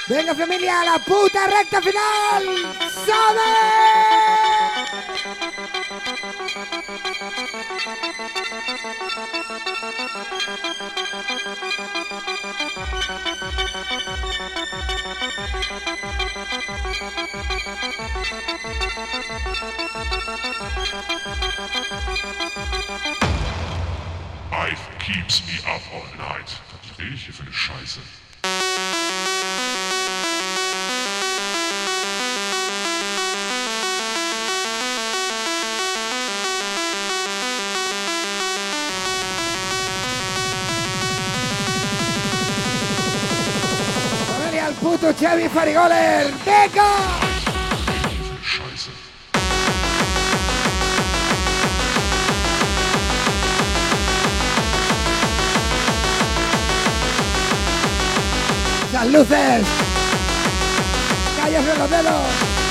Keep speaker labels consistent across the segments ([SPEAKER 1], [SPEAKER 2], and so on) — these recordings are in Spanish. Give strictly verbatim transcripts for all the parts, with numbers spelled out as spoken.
[SPEAKER 1] Venga familia, la puta recta final. ¡Sabe!
[SPEAKER 2] Life keeps me up all night. Was rede ich hier für eine Scheiße?
[SPEAKER 1] Familia, el puto Chevy Farigoler. ¡Venga!
[SPEAKER 2] Scheiße.
[SPEAKER 1] Las luces. Cállate los dedos.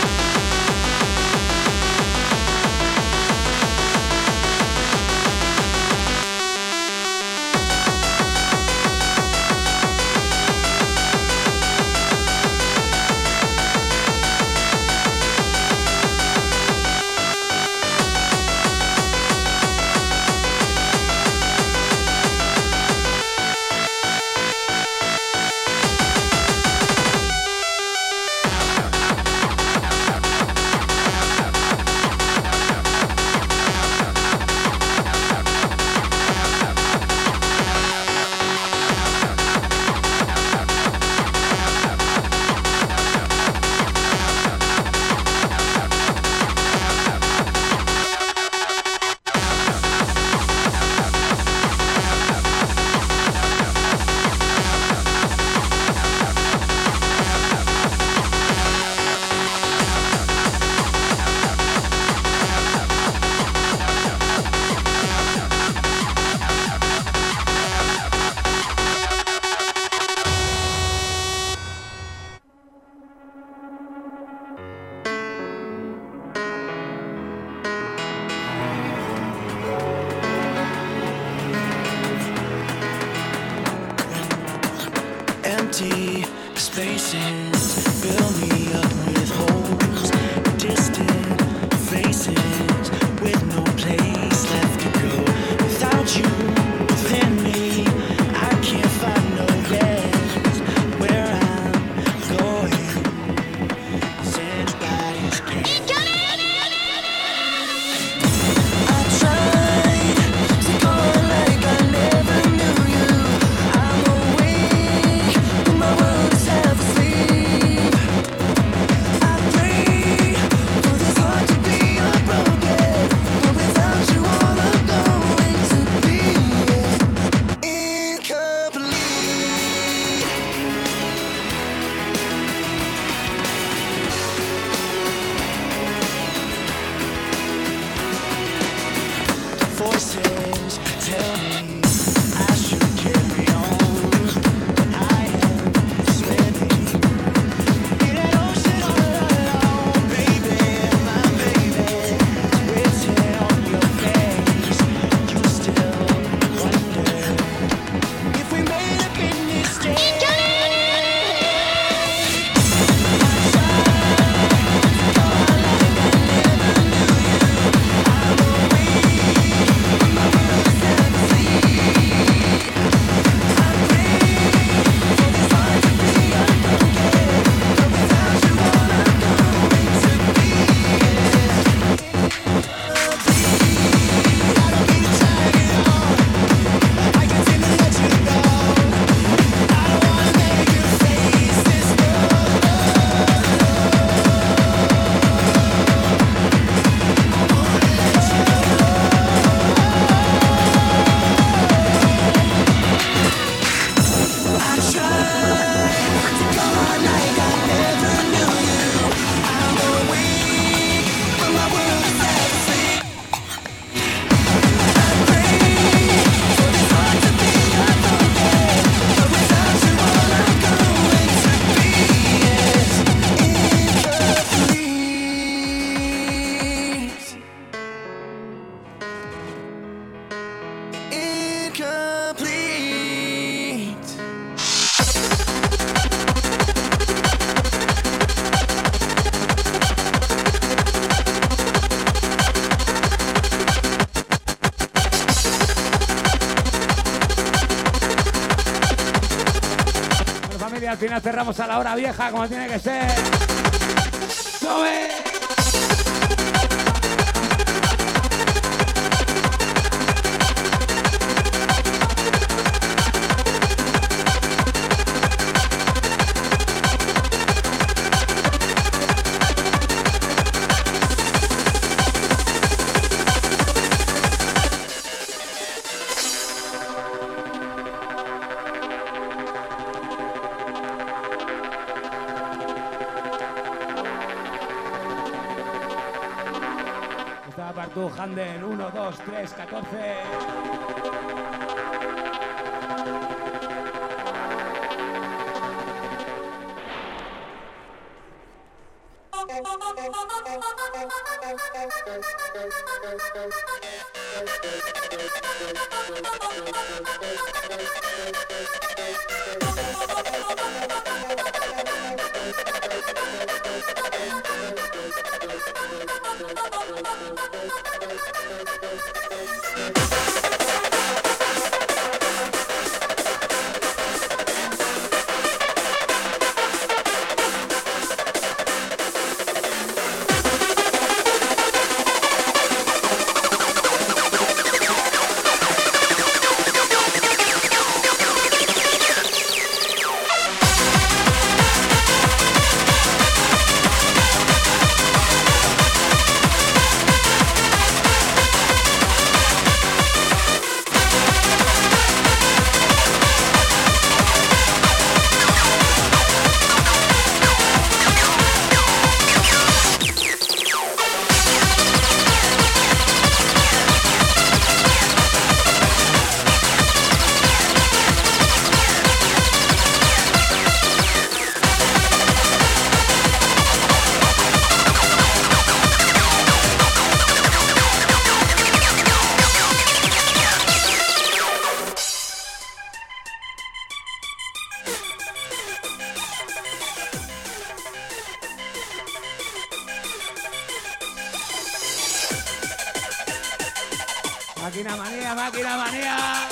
[SPEAKER 3] Empty spaces fill me up with holes, distant faces with no place left to go. Without you within me, I can't find no rest. Where I'm going is anybody's guess. I tried to go like I never knew you. I'm awake, but my world is half asleep.
[SPEAKER 1] familia, al final cerramos a la hora vieja, como tiene que ser. ¡Sube! Tú, Handen, uno, dos, tres, catorce. Máquina manía, máquina manía.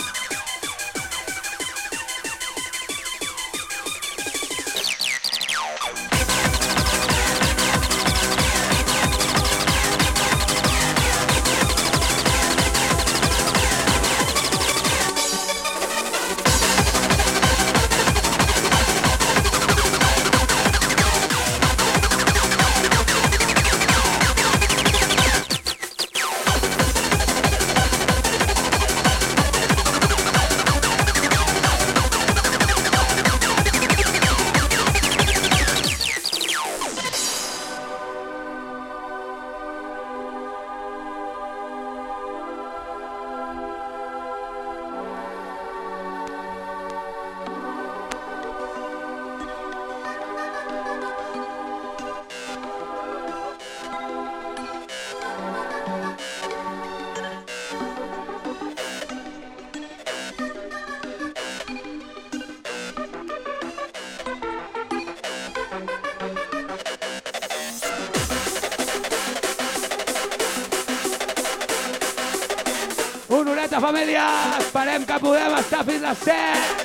[SPEAKER 1] Un horeta, família! Esperem que podem estar fins les set!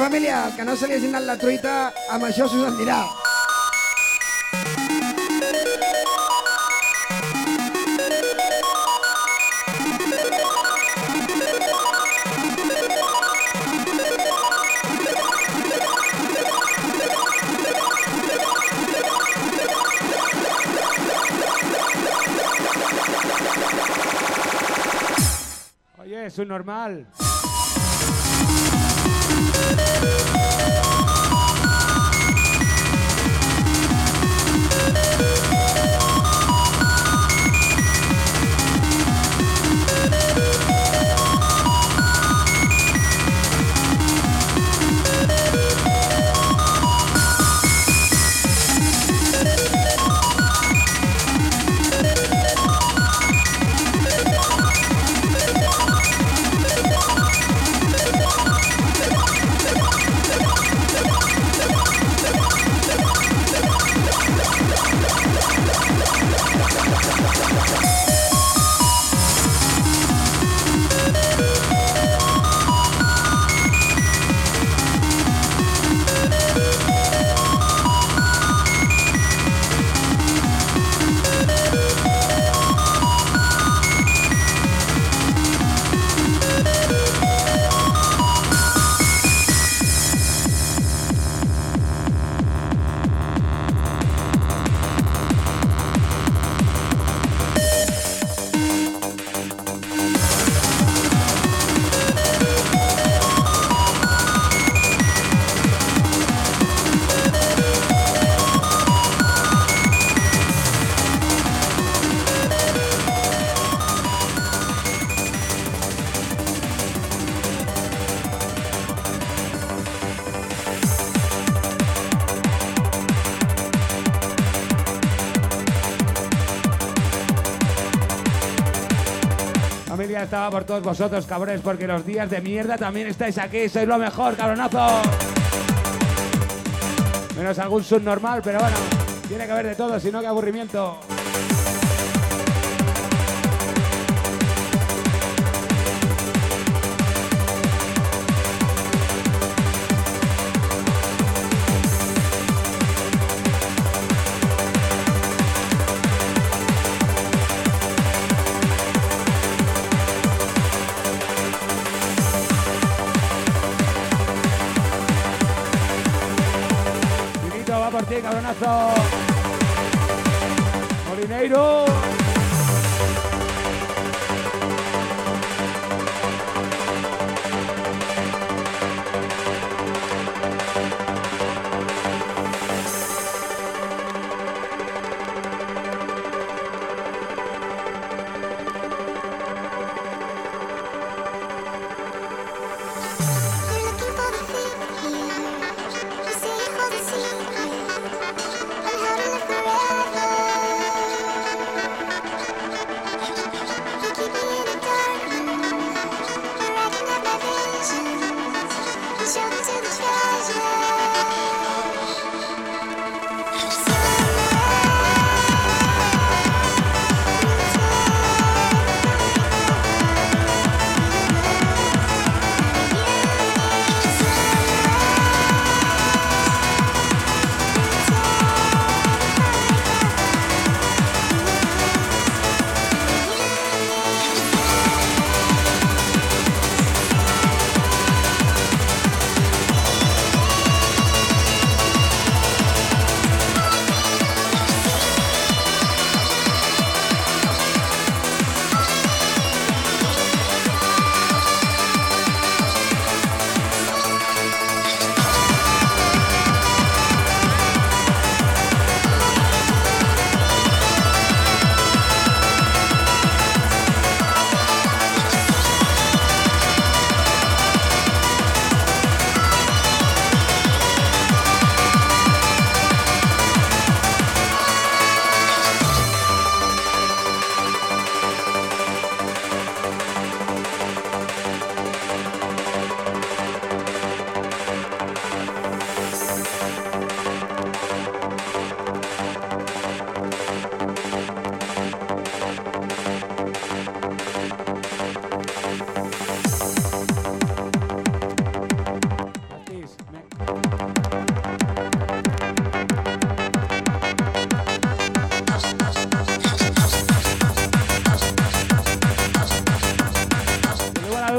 [SPEAKER 4] família, el que no se li hagi anat la truita, amb això s'ho sentirà.
[SPEAKER 1] Oye, es un normal. Familia, estaba por todos vosotros, cabrones, porque los días de mierda también estáis aquí. Sois lo mejor, cabronazo. Menos algún subnormal, pero bueno, tiene que haber de todo, si no, qué aburrimiento. Va por ti, cabronazo. Molineiro.
[SPEAKER 5] You're looking for the feeling. You say you hold the secret.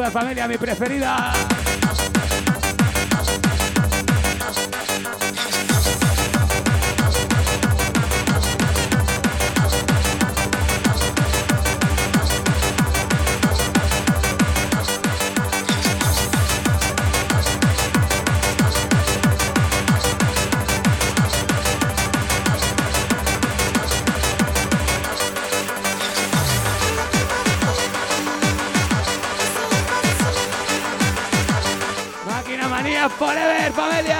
[SPEAKER 1] todas, familia, mi preferida. Forever, familia.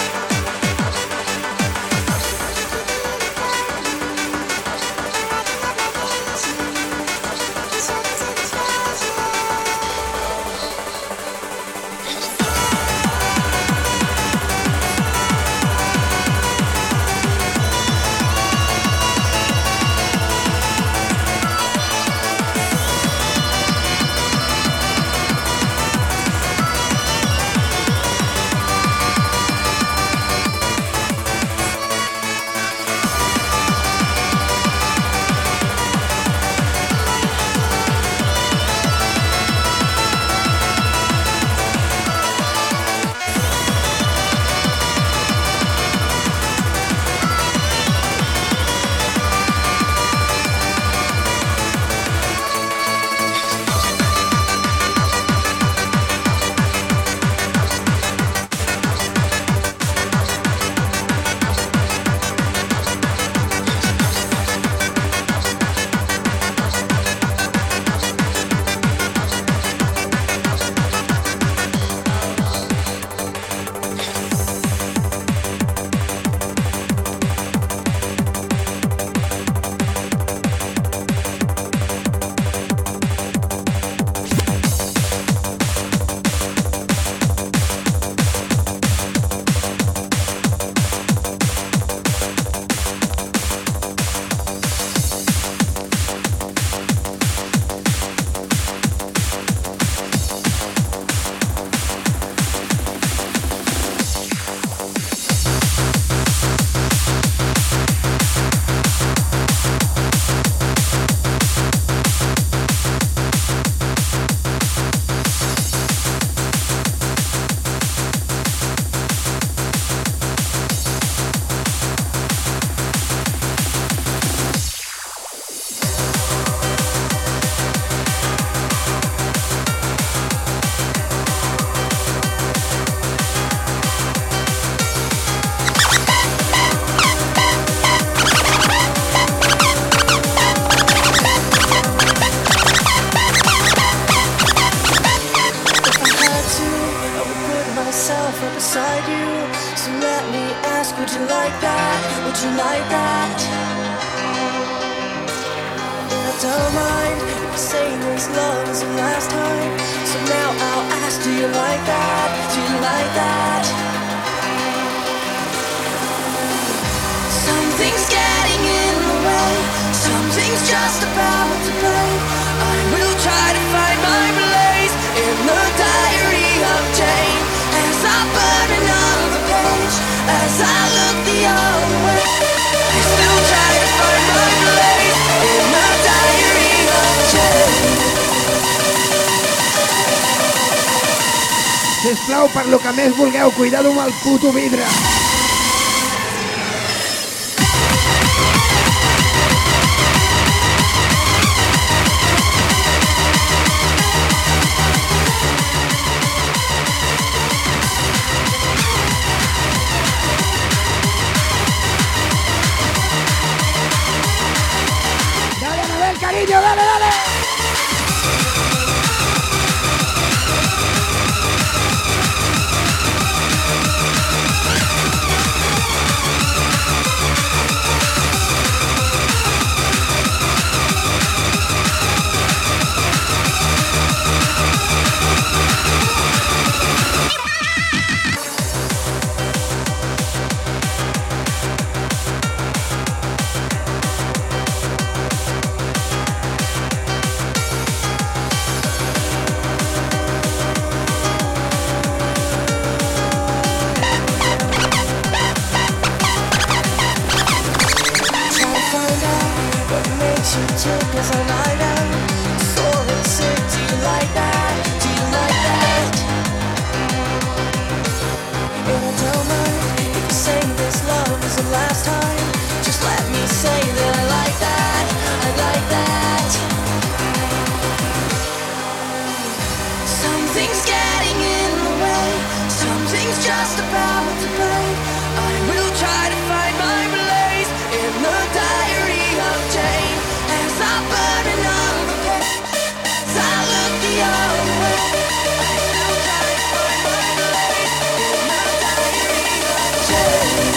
[SPEAKER 3] don't mind if saying this love is the last time. So now I'll ask, do you like that? Do you like that? Something's getting in the way. Something's just about to break. I will try to find my place in the diary of Jane. As I burn another page, as I look the other way, I still try to find my place in the diary of Jane.
[SPEAKER 4] Sisplau, per lo que més vulgueu, cuidado amb el puto vidre.
[SPEAKER 1] Cariño, dale, dale.
[SPEAKER 3] Something's just about to break. I will try to find my place in the diary of Jane. As I burn another page, as I look the other way, I still try to find my place in the diary of Jane.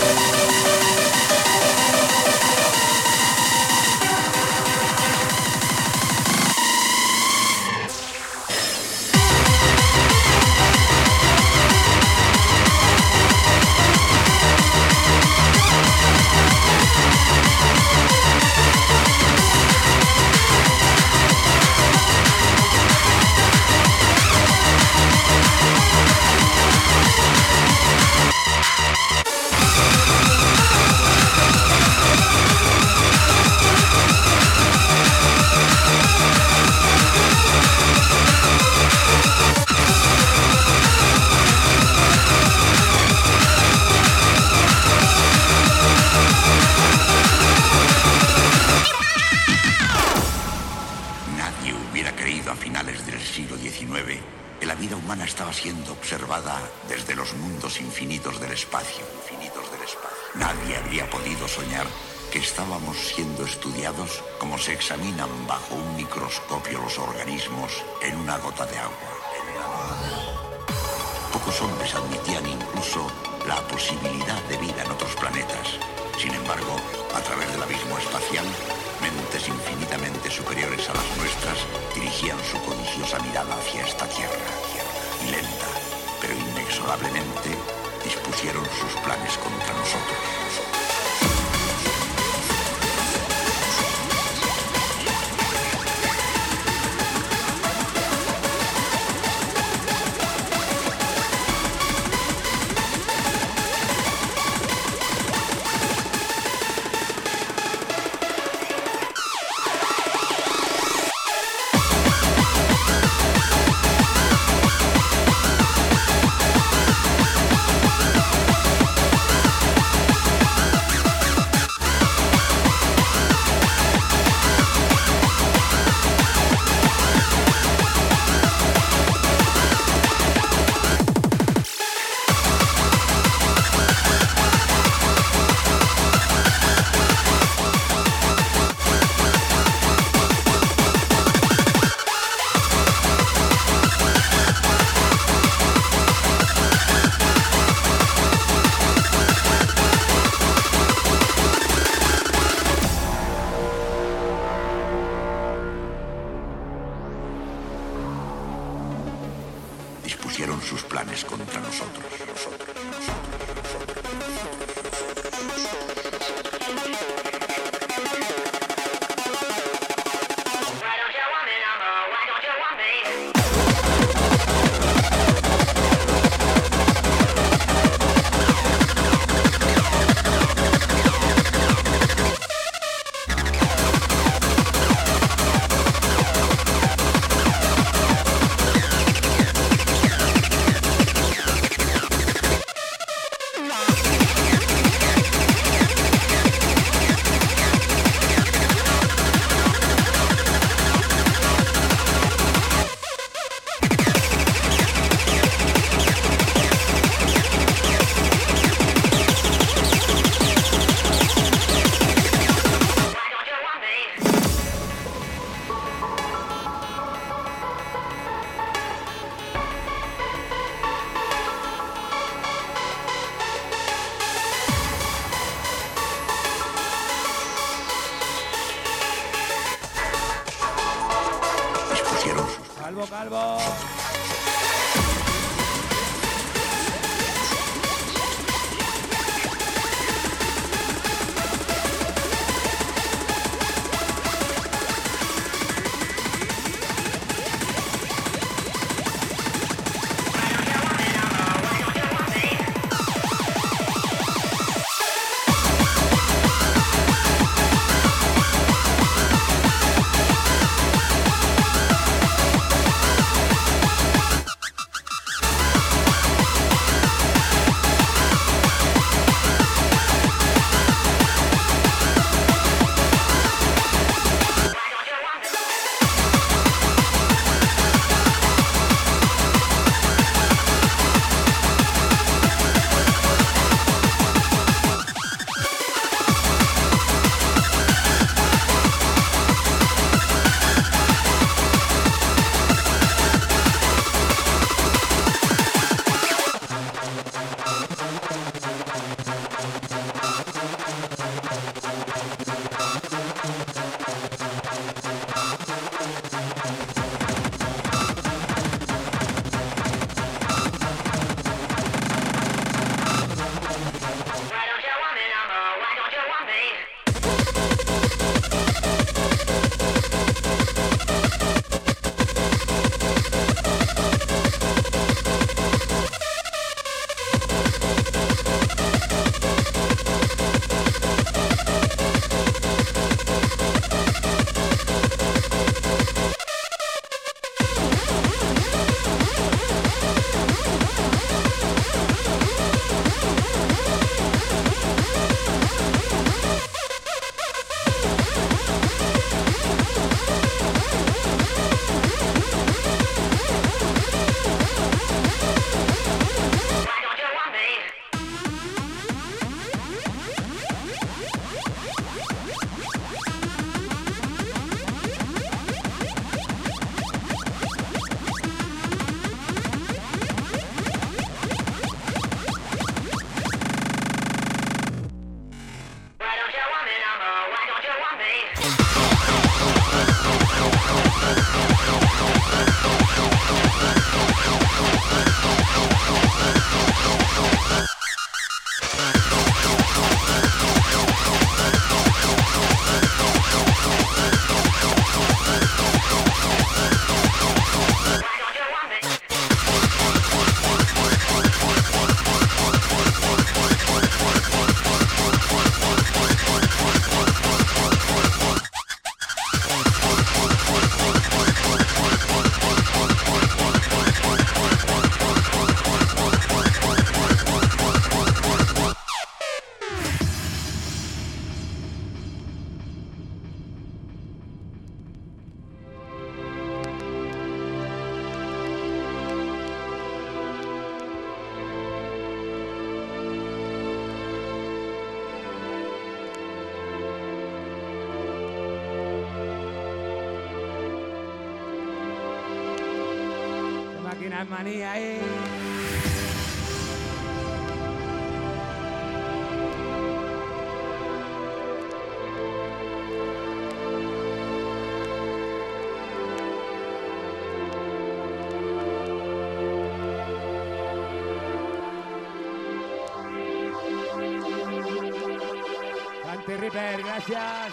[SPEAKER 5] Observada desde los mundos infinitos del espacio, infinitos del espacio. Nadie habría podido soñar que estábamos siendo estudiados como se examinan bajo un microscopio los organismos en una gota de agua. En una gota de agua. Pocos hombres admitían incluso la posibilidad de vida en otros planetas. Sin embargo, a través del abismo espacial, mentes infinitamente superiores a las nuestras dirigían su codiciosa mirada hacia esta tierra, y lenta, pero inexorablemente dispusieron sus planes contra nosotros. Dispusieron sus planes contra nosotros. nosotros, nosotros,
[SPEAKER 1] Calvo, calvo. máquinas manía, eh. Santi Ripper, gracias.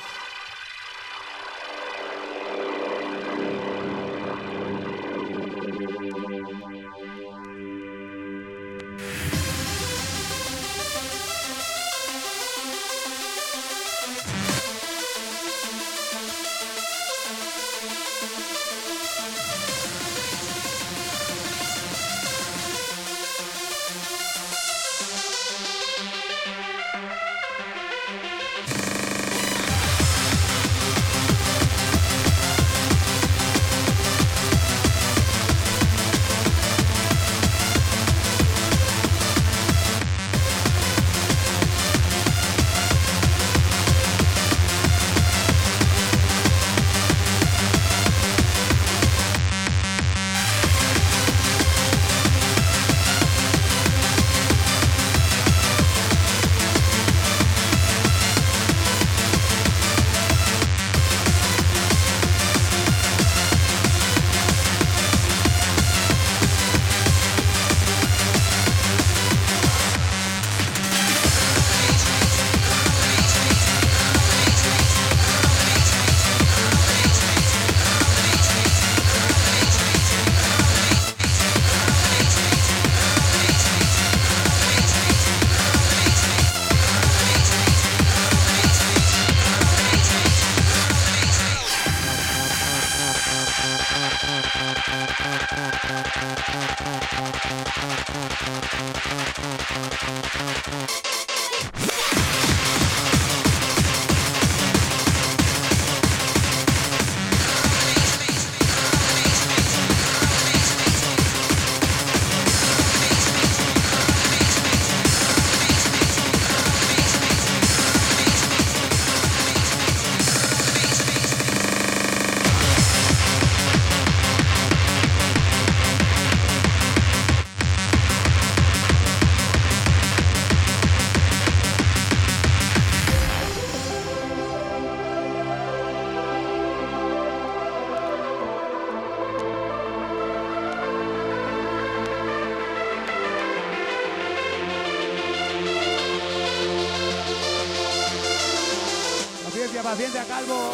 [SPEAKER 1] Paciencia, Calvo.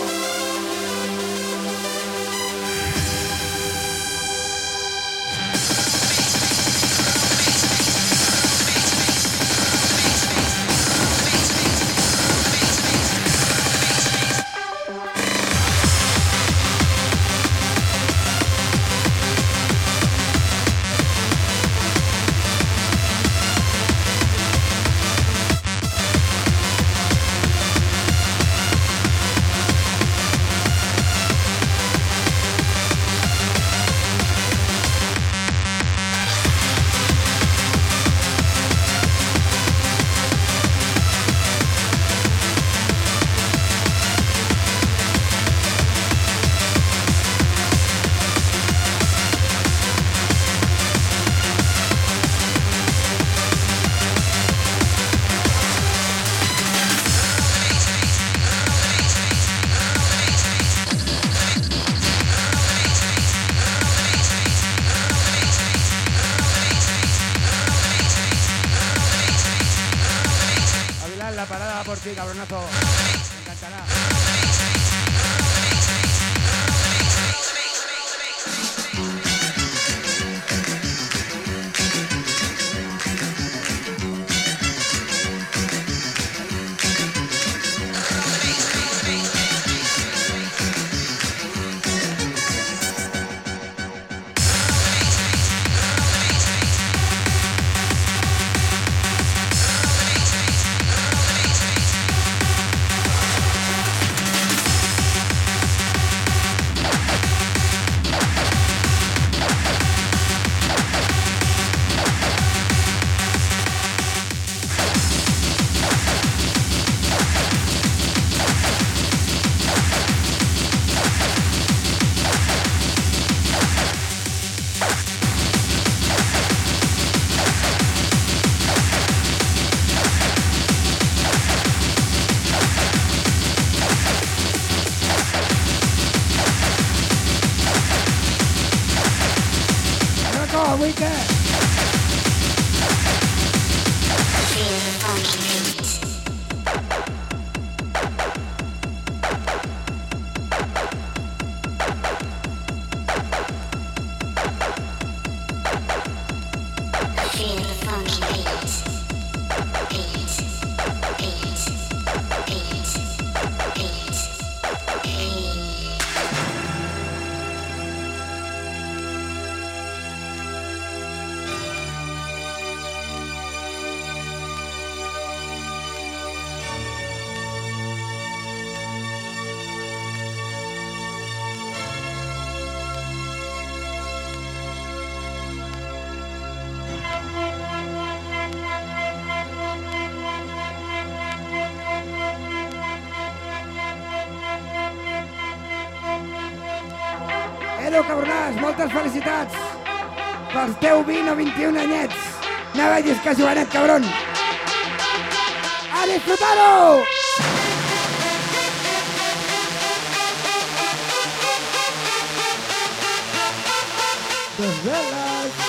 [SPEAKER 1] La parada por ti, cabronazo. Me encantará.
[SPEAKER 4] Paco, avui què? Edu, cabronàs, moltes felicitats pels teu vint o vint-i-un anyets. No vegis que jovenet, cabron. A disfrutar-ho! Dos veles.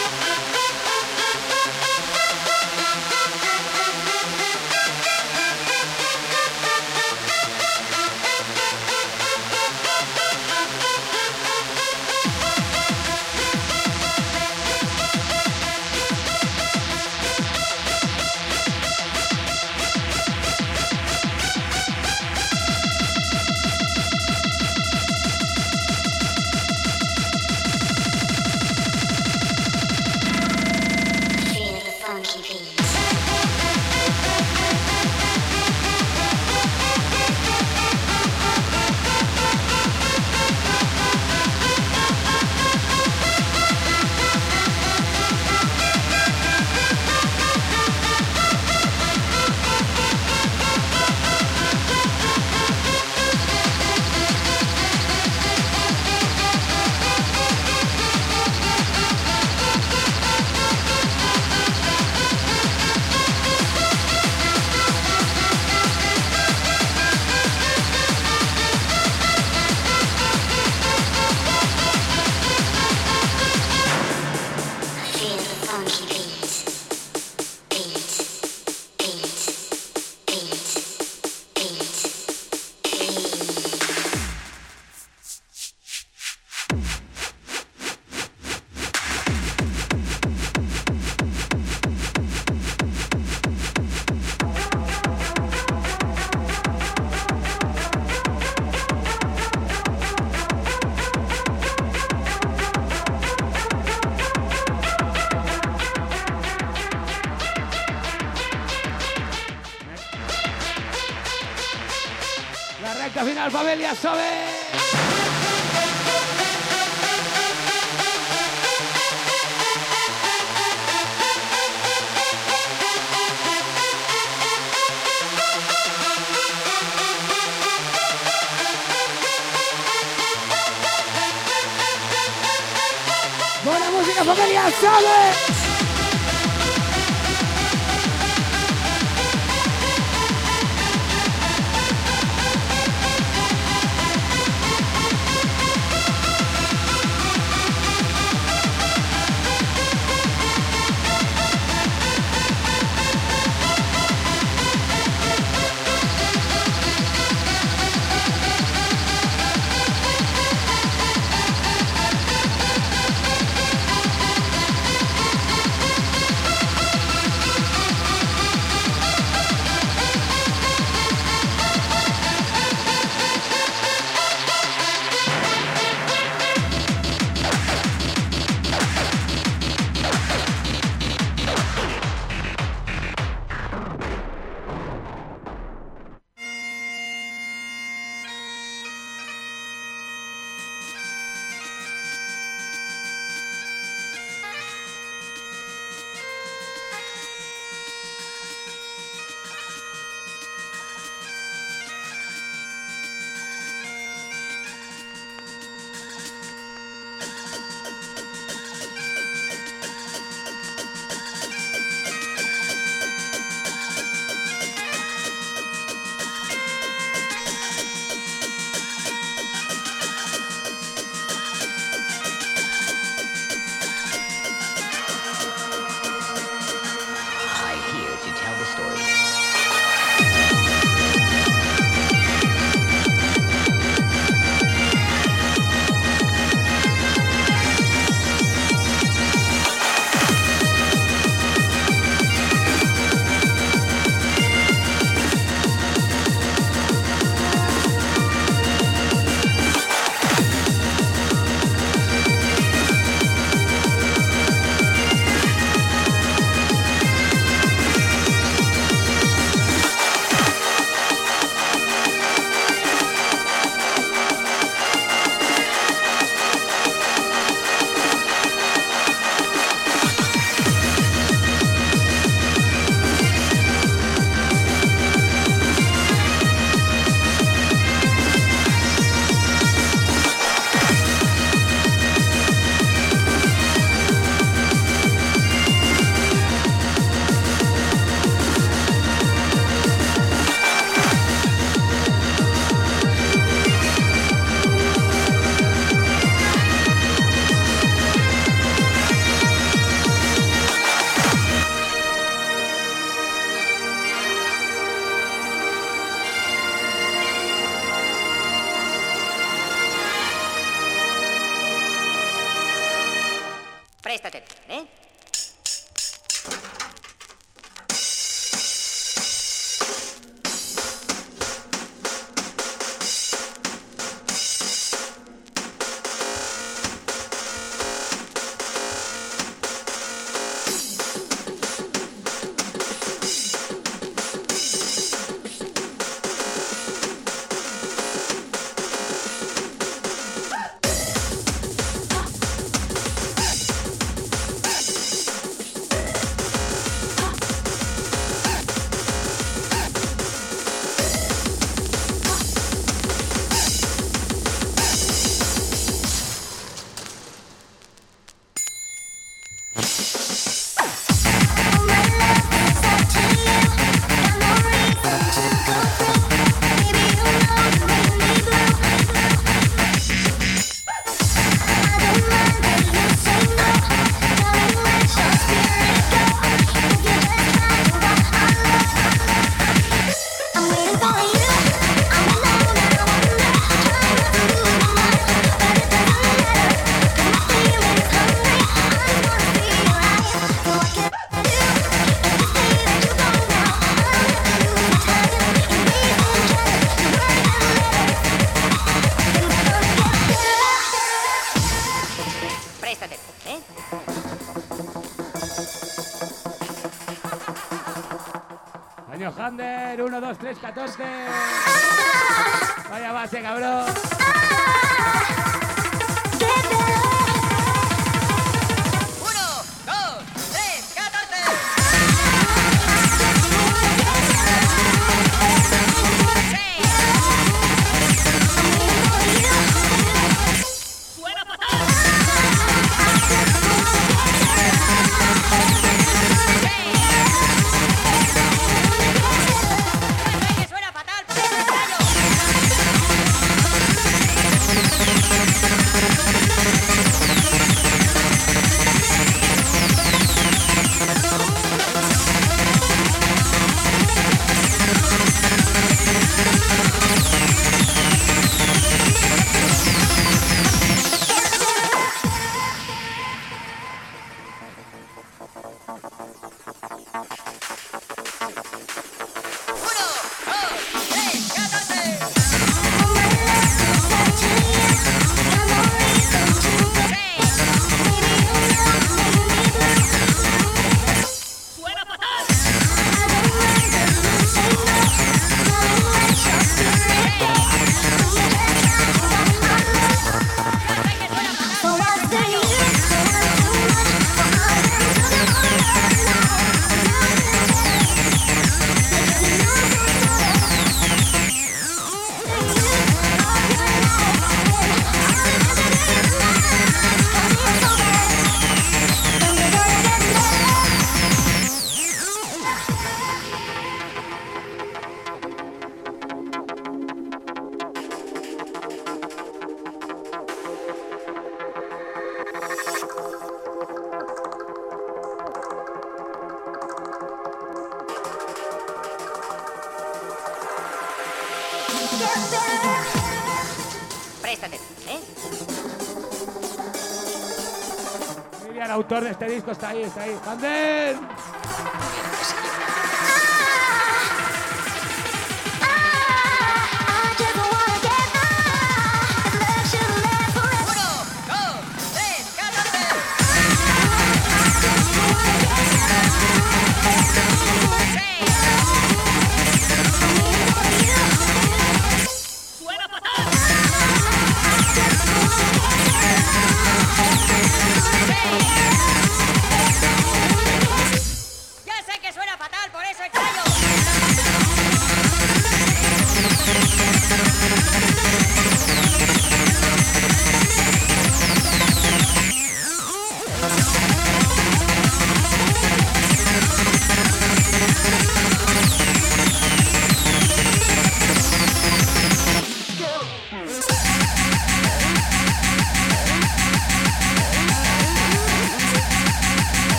[SPEAKER 1] Recta final, familia, sobe.
[SPEAKER 4] Buena música, familia, sobe.
[SPEAKER 6] Préstate, ¿eh?
[SPEAKER 1] Año Hander, uno, dos, tres, catorce. Vaya base, cabrón.
[SPEAKER 6] Préstate, ¿eh?
[SPEAKER 1] Muy bien, el autor de este disco está ahí, está ahí. ¡Hander!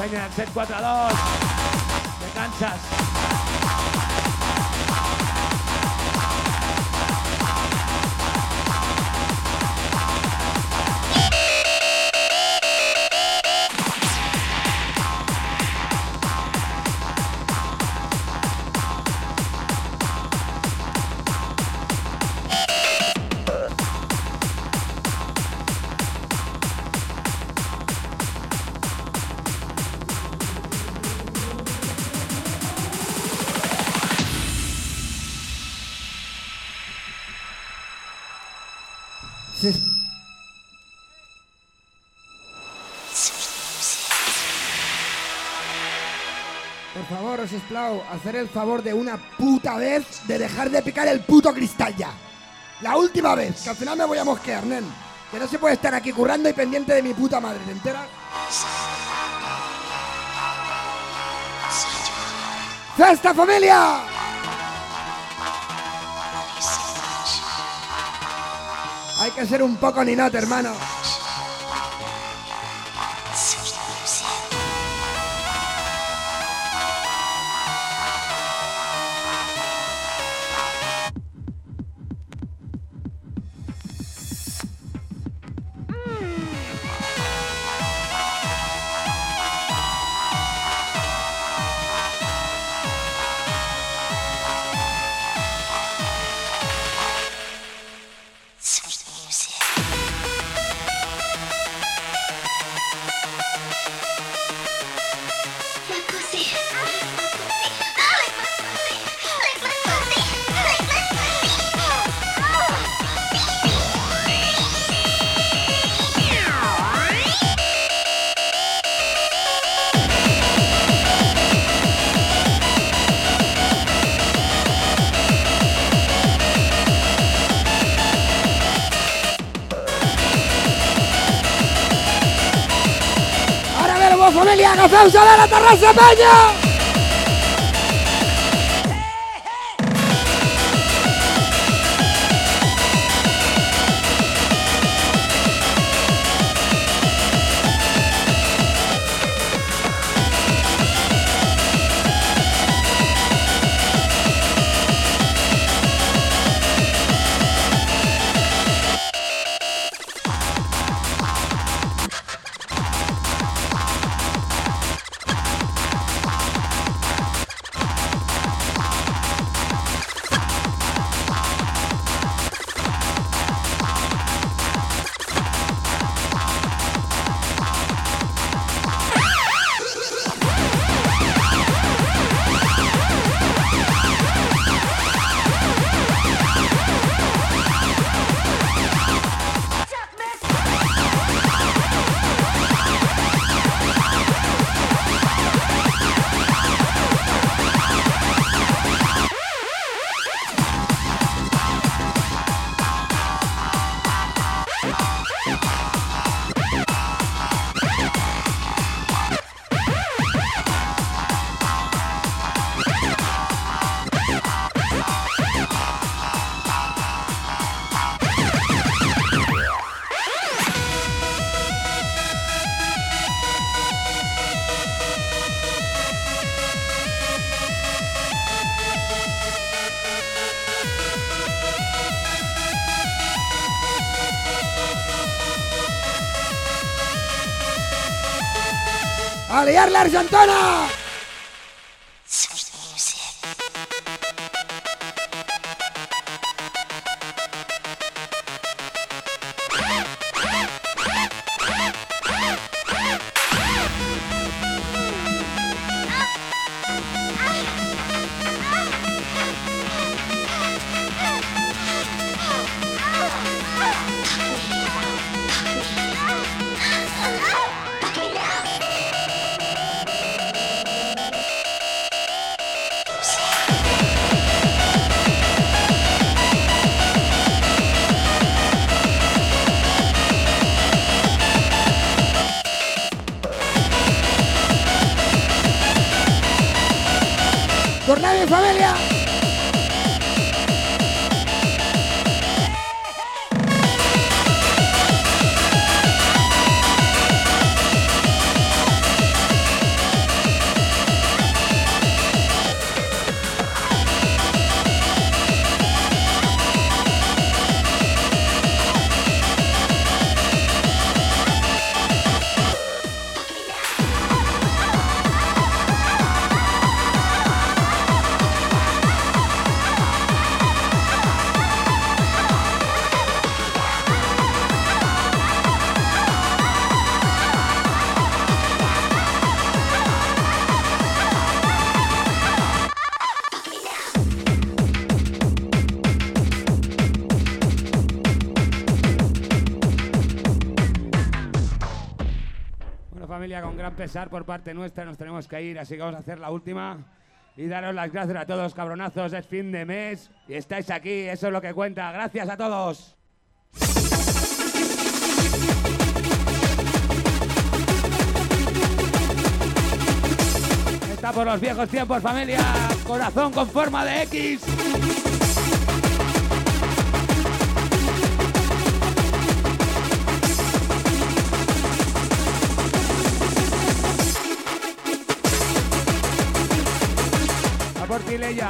[SPEAKER 1] Peña, el set cuatro a dos. Te cansas.
[SPEAKER 4] Por favor, os explau, hacer el favor de una puta vez de dejar de picar el puto cristal ya. La última vez, que al final me voy a mosquear, nen. Que no se puede estar aquí currando y pendiente de mi puta madre, ¿te enteras? ¡Festa, familia! Hay que ser un poco ninote, hermano. ¡Familia, aplauso de la terraza, Peña! ¡A liar la Argentona! ¡Tornado y familia!
[SPEAKER 1] familia, con gran pesar por parte nuestra nos tenemos que ir, así que vamos a hacer la última. Y daros las gracias a todos, cabronazos, es fin de mes y estáis aquí, eso es lo que cuenta. Gracias a todos. Está por los viejos tiempos, familia, corazón con forma de X. A por ti, Leia.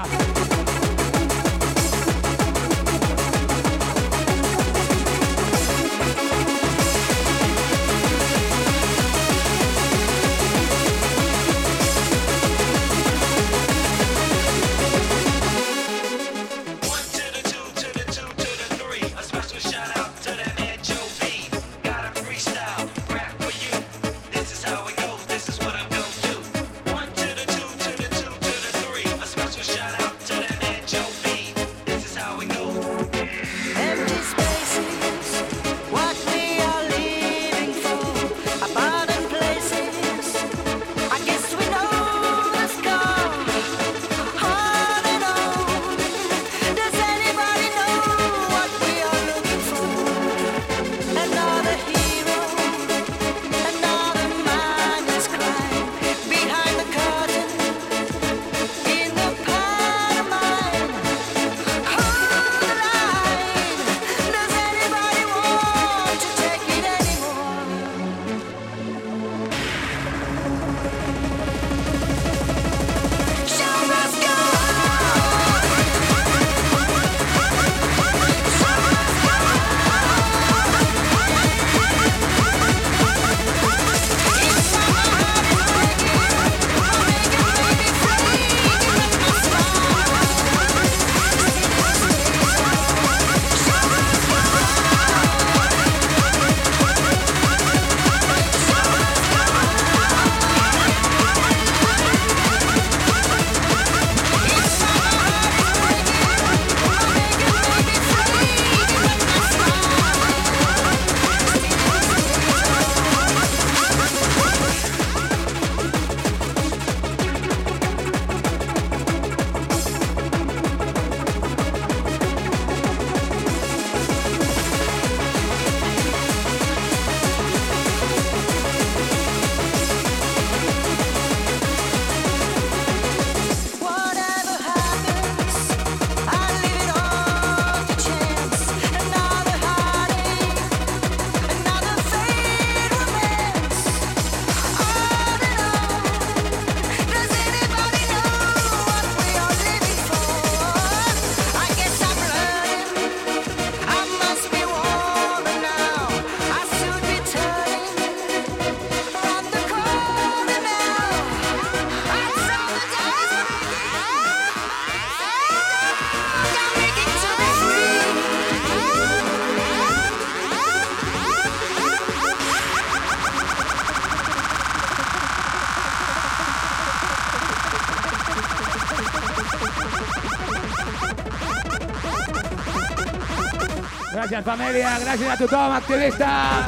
[SPEAKER 1] Gracias, familia, gracias a tu Tom, activista.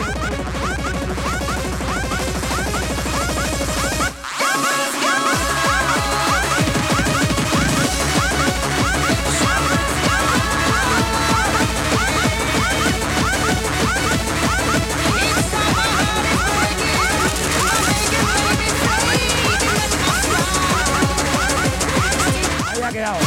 [SPEAKER 1] Ahí ha quedado.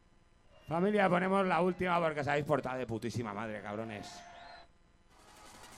[SPEAKER 1] Familia, ponemos la última porque os habéis portado de putísima madre, cabrones.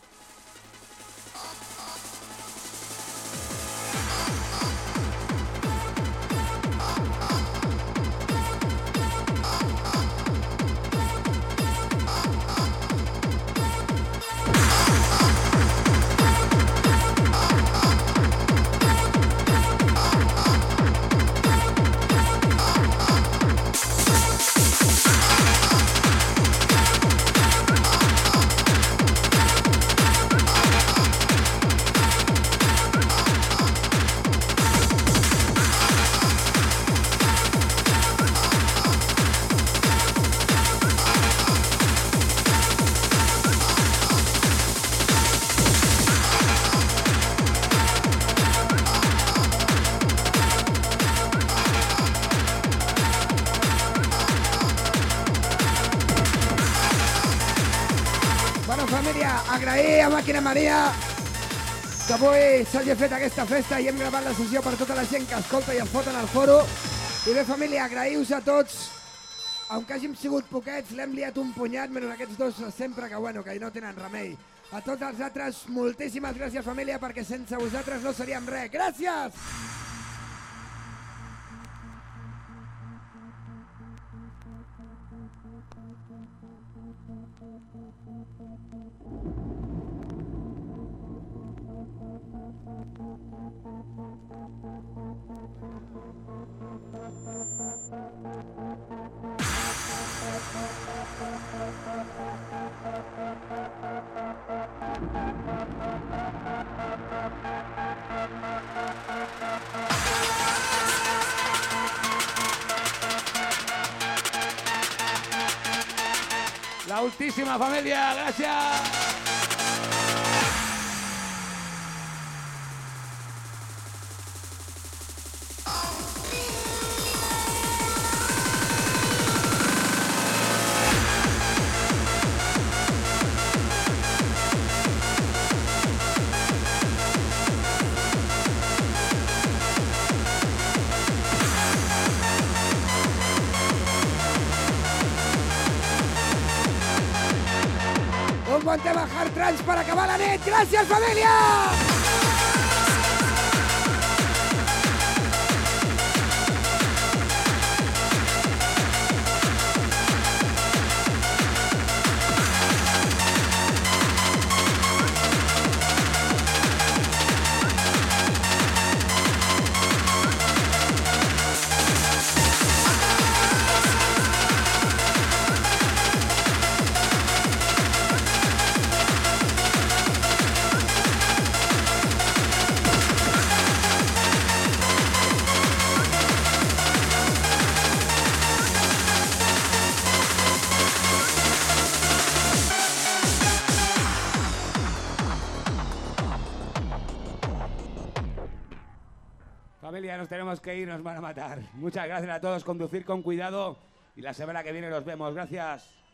[SPEAKER 4] família, agrair a Màquina Maria que avui s'hagi fet aquesta festa i hem gravat la sessió per tota la gent que escolta i es fot en el foro. I bé, família, agraïu-vos a tots. Aunque hàgim sigut poquets, l'hem liat un punyat, menys aquests dos sempre, que bueno, que no tenen remei. A tots els altres, moltíssimes gràcies, família, perquè sense vosaltres no seríem res. Gràcies!
[SPEAKER 1] La ultísima familia, gracias.
[SPEAKER 4] Un bon tema hard trance per acabar la nit. Gràcies, família!
[SPEAKER 1] Familia, nos tenemos que ir, nos van a matar. Muchas gracias a todos, conducir con cuidado y la semana que viene los vemos. Gracias.